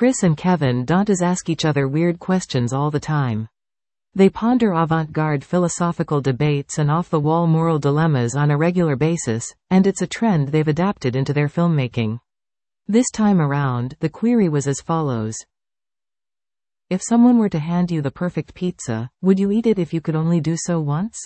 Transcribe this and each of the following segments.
Chris and Kevin Dantas ask each other weird questions all the time. They ponder avant-garde philosophical debates and off-the-wall moral dilemmas on a regular basis, and it's a trend they've adapted into their filmmaking. This time around, the query was as follows. If someone were to hand you the perfect pizza, would you eat it if you could only do so once?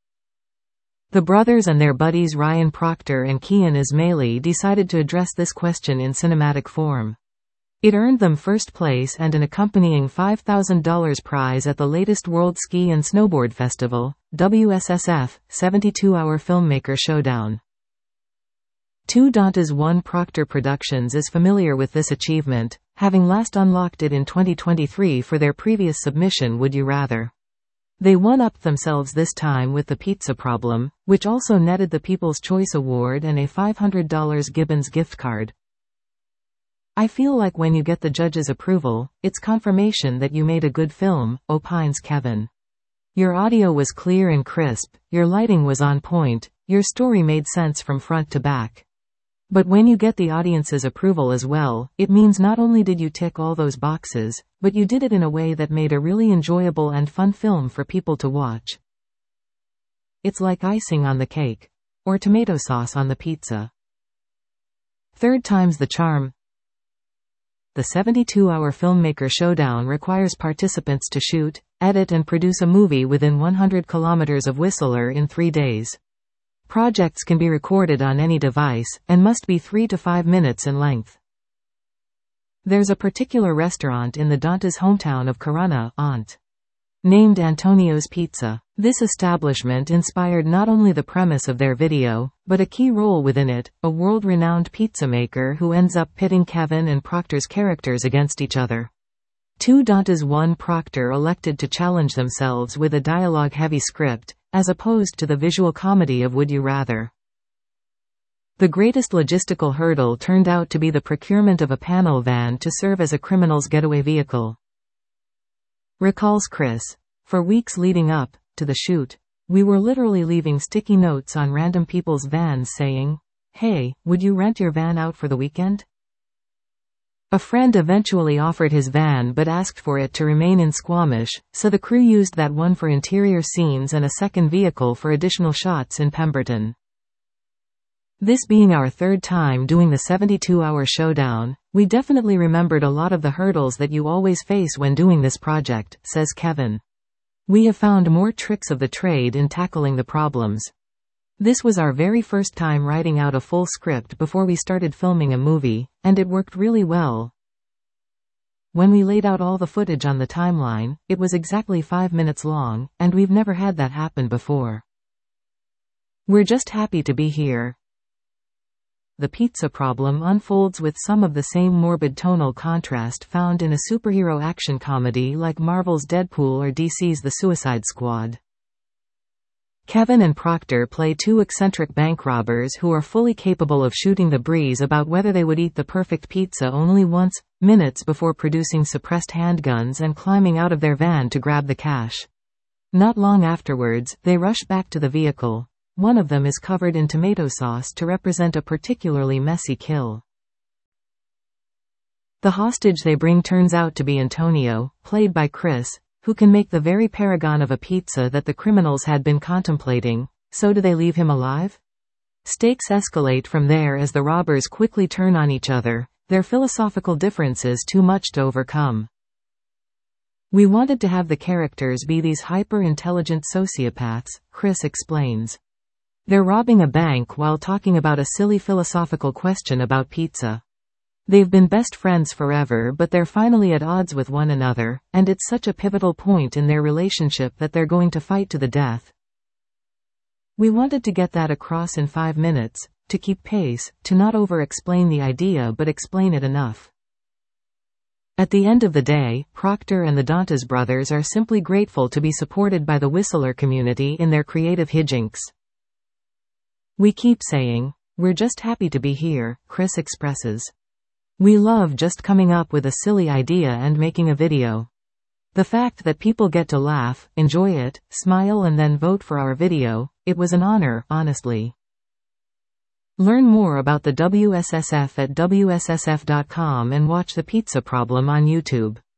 The brothers and their buddies Ryan Proctor and Kian Ismaili decided to address this question in cinematic form. It earned them first place and an accompanying $5,000 prize at the latest World Ski and Snowboard Festival, WSSF, 72-hour filmmaker showdown. 2 Dantas 1 Proctor Productions is familiar with this achievement, having last unlocked it in 2023 for their previous submission Would You Rather. They one-upped themselves this time with The Pizza Problem, which also netted the People's Choice Award and a $500 Gibbons gift card. I feel like when you get the judge's approval, it's confirmation that you made a good film, opines Kevin. Your audio was clear and crisp, your lighting was on point, your story made sense from front to back. But when you get the audience's approval as well, it means not only did you tick all those boxes, but you did it in a way that made a really enjoyable and fun film for people to watch. It's like icing on the cake. Or tomato sauce on the pizza. Third time's the charm. The 72-hour filmmaker showdown requires participants to shoot, edit and produce a movie within 100 kilometers of Whistler in 3 days. Projects can be recorded on any device, and must be 3 to 5 minutes in length. There's a particular restaurant in the Dantas hometown of Corunna, Ont. Named Antonio's Pizza. This establishment inspired not only the premise of their video, but a key role within it, a world-renowned pizza maker who ends up pitting Kevin and Proctor's characters against each other. 2 Dantas 1 Proctor elected to challenge themselves with a dialogue-heavy script, as opposed to the visual comedy of Would You Rather. The greatest logistical hurdle turned out to be the procurement of a panel van to serve as a criminal's getaway vehicle. Recalls Chris. For weeks leading up to the shoot, we were literally leaving sticky notes on random people's vans saying, "Hey, would you rent your van out for the weekend?" A friend eventually offered his van but asked for it to remain in Squamish, so the crew used that one for interior scenes and a second vehicle for additional shots in Pemberton. This being our third time doing the 72-hour showdown, we definitely remembered a lot of the hurdles that you always face when doing this project, says Kevin. We have found more tricks of the trade in tackling the problems. This was our very first time writing out a full script before we started filming a movie, and it worked really well. When we laid out all the footage on the timeline, it was exactly 5 minutes long, and we've never had that happen before. We're just happy to be here. The Pizza Problem unfolds with some of the same morbid tonal contrast found in a superhero action comedy like Marvel's Deadpool or DC's The Suicide Squad. Kevin and Proctor play 2 eccentric bank robbers who are fully capable of shooting the breeze about whether they would eat the perfect pizza only once, minutes before producing suppressed handguns and climbing out of their van to grab the cash. Not long afterwards, they rush back to the vehicle. One of them is covered in tomato sauce to represent a particularly messy kill. The hostage they bring turns out to be Antonio, played by Chris, who can make the very paragon of a pizza that the criminals had been contemplating. So do they leave him alive? Stakes escalate from there as the robbers quickly turn on each other, their philosophical differences too much to overcome. We wanted to have the characters be these hyper-intelligent sociopaths, Chris explains. They're robbing a bank while talking about a silly philosophical question about pizza. They've been best friends forever, but they're finally at odds with one another, and it's such a pivotal point in their relationship that they're going to fight to the death. We wanted to get that across in 5 minutes, to keep pace, to not over-explain the idea but explain it enough. At the end of the day, Proctor and the Dantas brothers are simply grateful to be supported by the Whistler community in their creative hijinks. We keep saying, "We're just happy to be here," Chris expresses. We love just coming up with a silly idea and making a video. The fact that people get to laugh, enjoy it, smile and then vote for our video, it was an honor, honestly. Learn more about the WSSF at WSSF.com and watch The Pizza Problem on YouTube.